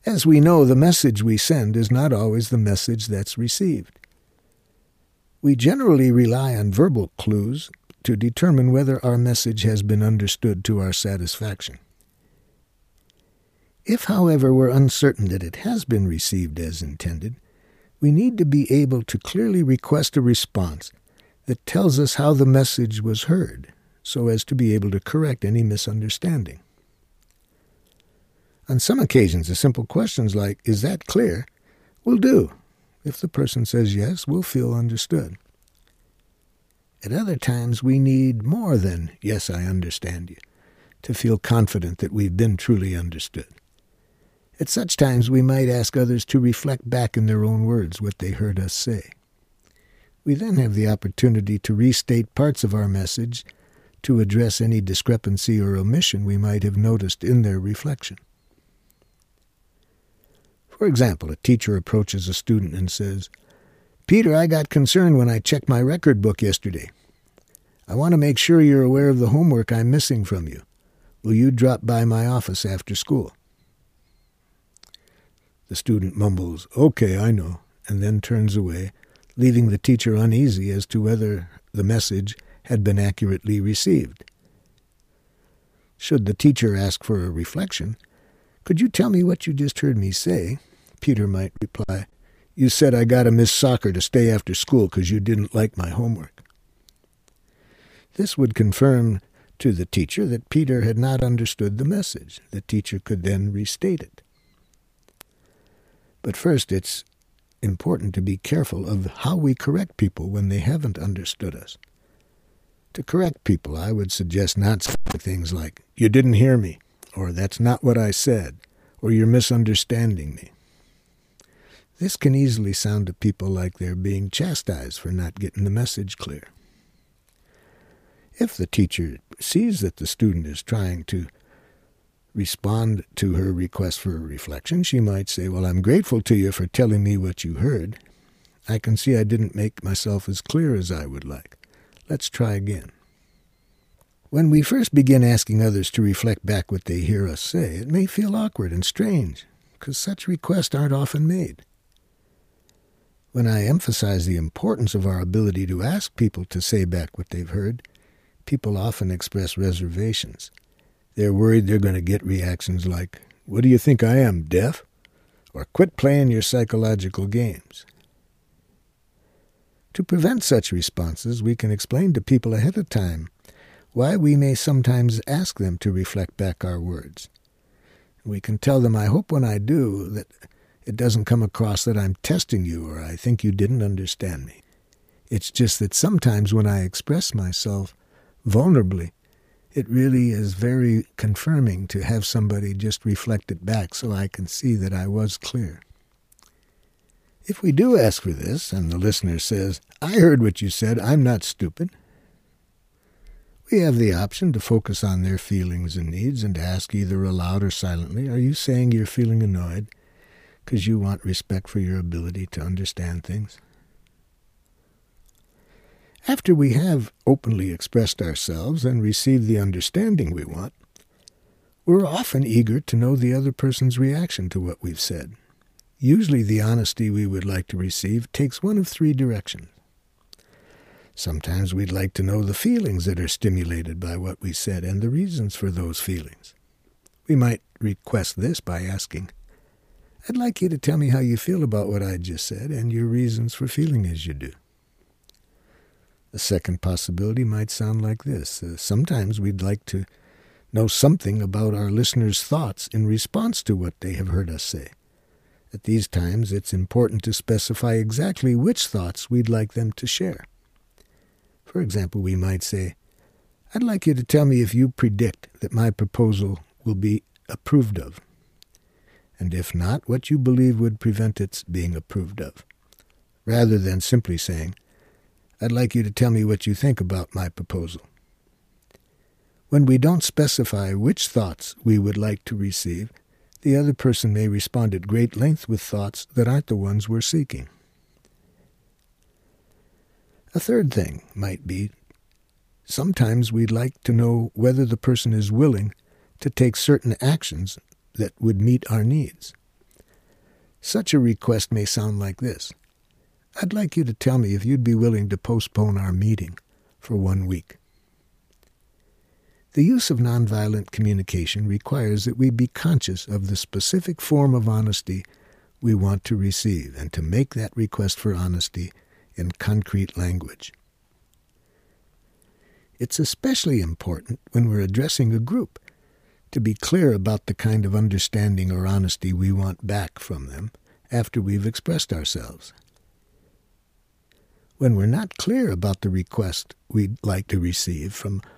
As we know, the message we send is not always the message that's received. We generally rely on verbal clues to determine whether our message has been understood to our satisfaction. If, however, we're uncertain that it has been received as intended, we need to be able to clearly request a response that tells us how the message was heard, so as to be able to correct any misunderstanding. On some occasions, a simple questions like, "Is that clear?" will do. If the person says yes, we'll feel understood. At other times, we need more than, "Yes, I understand you," to feel confident that we've been truly understood. At such times, we might ask others to reflect back in their own words what they heard us say. We then have the opportunity to restate parts of our message to address any discrepancy or omission we might have noticed in their reflection. For example, a teacher approaches a student and says, "Peter, I got concerned when I checked my record book yesterday. I want to make sure you're aware of the homework I'm missing from you. Will you drop by my office after school?" The student mumbles, "Okay, I know," and then turns away, leaving the teacher uneasy as to whether the message had been accurately received. Should the teacher ask for a reflection, "Could you tell me what you just heard me say?" Peter might reply, "You said I got to miss soccer to stay after school because you didn't like my homework." This would confirm to the teacher that Peter had not understood the message. The teacher could then restate it. But first, it's important to be careful of how we correct people when they haven't understood us. To correct people, I would suggest not saying things like, "You didn't hear me," or "That's not what I said," or "You're misunderstanding me." This can easily sound to people like they're being chastised for not getting the message clear. If the teacher sees that the student is trying to respond to her request for a reflection, she might say, "Well, I'm grateful to you for telling me what you heard. I can see I didn't make myself as clear as I would like. Let's try again." When we first begin asking others to reflect back what they hear us say, it may feel awkward and strange, because such requests aren't often made. When I emphasize the importance of our ability to ask people to say back what they've heard, people often express reservations. They're worried they're going to get reactions like, "What do you think I am, deaf?" or "Quit playing your psychological games." To prevent such responses, we can explain to people ahead of time why we may sometimes ask them to reflect back our words. We can tell them, "I hope when I do that it doesn't come across that I'm testing you or I think you didn't understand me. It's just that sometimes when I express myself vulnerably, it really is very confirming to have somebody just reflect it back so I can see that I was clear." If we do ask for this, and the listener says, "I heard what you said, I'm not stupid," we have the option to focus on their feelings and needs and to ask either aloud or silently, "Are you saying you're feeling annoyed because you want respect for your ability to understand things?" After we have openly expressed ourselves and received the understanding we want, we're often eager to know the other person's reaction to what we've said. Usually the honesty we would like to receive takes one of three directions. Sometimes we'd like to know the feelings that are stimulated by what we said and the reasons for those feelings. We might request this by asking, "I'd like you to tell me how you feel about what I just said and your reasons for feeling as you do." The second possibility might sound like this. Sometimes we'd like to know something about our listeners' thoughts in response to what they have heard us say. At these times, it's important to specify exactly which thoughts we'd like them to share. For example, we might say, "I'd like you to tell me if you predict that my proposal will be approved of, and if not, what you believe would prevent its being approved of," rather than simply saying, "I'd like you to tell me what you think about my proposal." When we don't specify which thoughts we would like to receive, the other person may respond at great length with thoughts that aren't the ones we're seeking. A third thing might be, sometimes we'd like to know whether the person is willing to take certain actions that would meet our needs. Such a request may sound like this. I'd like you to tell me if you'd be willing to postpone our meeting for 1 week. The use of nonviolent communication requires that we be conscious of the specific form of honesty we want to receive and to make that request for honesty in concrete language. It's especially important when we're addressing a group to be clear about the kind of understanding or honesty we want back from them after we've expressed ourselves. When we're not clear about the request we'd like to receive from